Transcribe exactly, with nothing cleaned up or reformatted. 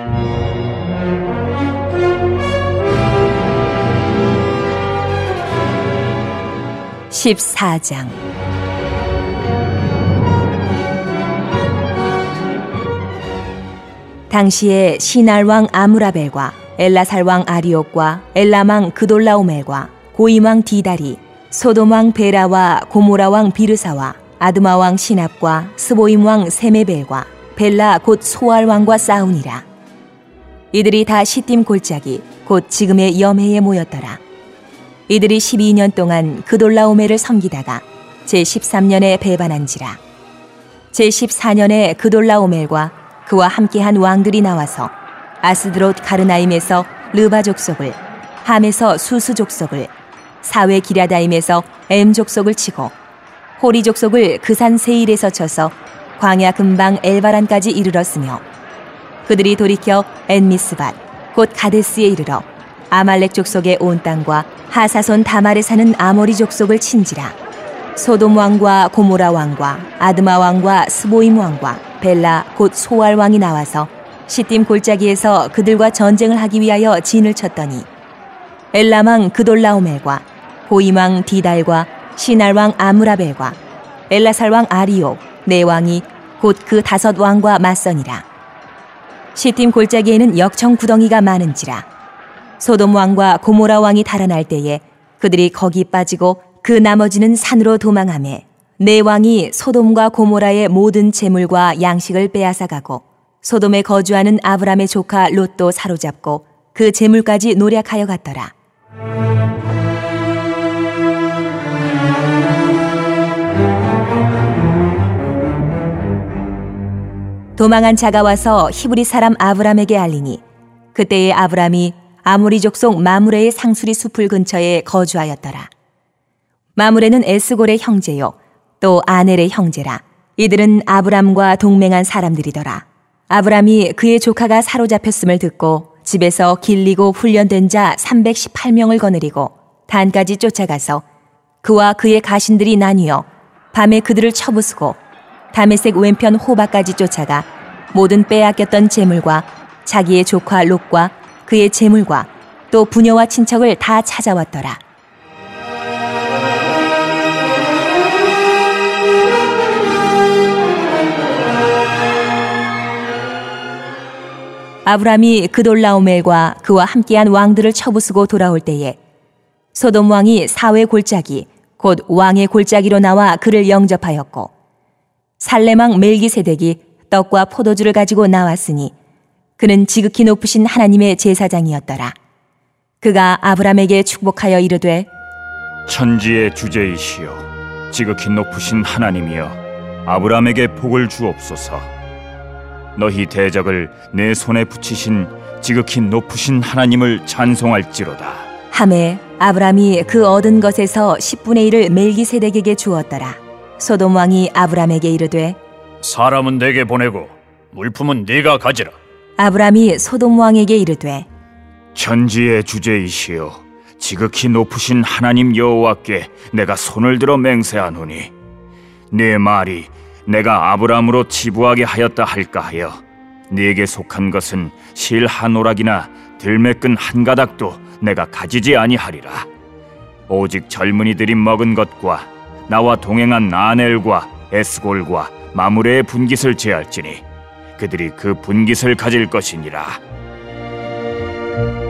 십사 장. 당시에 시날왕 아므라벨과 엘라살왕 아리옥과 엘람왕 그돌라오멜과 고임왕 디달이 소돔왕 베라와 고모라왕 비르사와 아드마왕 시납과 스보임왕 세메벨과 벨라 곧 소알왕과 싸우니라. 이들이 다 시딤 골짜기 곧 지금의 염해에 모였더라. 이들이 십이 년 동안 그돌라오멜을 섬기다가 제십삼 년에 배반한지라. 제십사 년에 그돌라오멜과 그와 함께한 왕들이 나와서 아스드롯 가르나임에서 르바 족속을, 함에서 수스 족속을, 사웨 기랴다임에서 엠 족속을 치고 호리 족속을 그 산 세일에서 쳐서 광야 근방 엘바란까지 이르렀으며, 그들이 돌이켜 엔미스밭 곧 가데스에 이르러 아말렉 족속의 온 땅과 하사손 다말에 사는 아모리 족속을 친지라. 소돔 왕과 고모라 왕과 아드마 왕과 스보임 왕과 벨라 곧 소알 왕이 나와서 시딤 골짜기에서 그들과 전쟁을 하기 위하여 진을 쳤더니, 엘람왕 그돌라오멜과 고임왕 디달과 시날왕 아므라벨과 엘라살왕 아리옥 네 왕이 곧 그 다섯 왕과 맞서니라. 시딤 골짜기에는 역청 구덩이가 많은지라. 소돔 왕과 고모라 왕이 달아날 때에 그들이 거기 빠지고 그 나머지는 산으로 도망하매, 네 왕이 소돔과 고모라의 모든 재물과 양식을 빼앗아가고 소돔에 거주하는 아브람의 조카 롯도 사로잡고 그 재물까지 노략하여 갔더라. 도망한 자가 와서 히브리 사람 아브람에게 알리니, 그때의 아브람이 아모리 족속 마므레의 상수리 숲을 근처에 거주하였더라. 마므레는 에스골의 형제요 또 아넬의 형제라. 이들은 아브람과 동맹한 사람들이더라. 아브람이 그의 조카가 사로잡혔음을 듣고 집에서 길리고 훈련된 자 삼백십팔 명을 거느리고 단까지 쫓아가서 그와 그의 가신들이 나뉘어 밤에 그들을 쳐부수고 다메섹 왼편 호바까지 쫓아가 모든 빼앗겼던 재물과 자기의 조카 롯과 그의 재물과 또 부녀와 친척을 다 찾아왔더라. 아브람이 그돌라오멜과 그와 함께한 왕들을 쳐부수고 돌아올 때에 소돔 왕이 사회 골짜기 곧 왕의 골짜기로 나와 그를 영접하였고, 살렘왕 멜기세덱이 떡과 포도주를 가지고 나왔으니 그는 지극히 높으신 하나님의 제사장이었더라. 그가 아브람에게 축복하여 이르되, 천지의 주제이시여 지극히 높으신 하나님이여 아브람에게 복을 주옵소서. 너희 대적을 내 손에 붙이신 지극히 높으신 하나님을 찬송할지로다. 하매 아브람이 그 얻은 것에서 십분의 일을 멜기세덱에게 주었더라. 소돔 왕이 아브람에게 이르되, 사람은 내게 보내고 물품은 네가 가지라. 아브람이 소돔 왕에게 이르되, 천지의 주제이시여 지극히 높으신 하나님 여호와께 내가 손을 들어 맹세하노니 네 말이 내가 아브람으로 치부하게 하였다 할까 하여 네게 속한 것은 실 한 오락이나 들매끈 한 가닥도 내가 가지지 아니하리라. 오직 젊은이들이 먹은 것과 나와 동행한 아넬과 에스골과 마므레의 분깃을 제할지니 그들이 그 분깃을 가질 것이니라.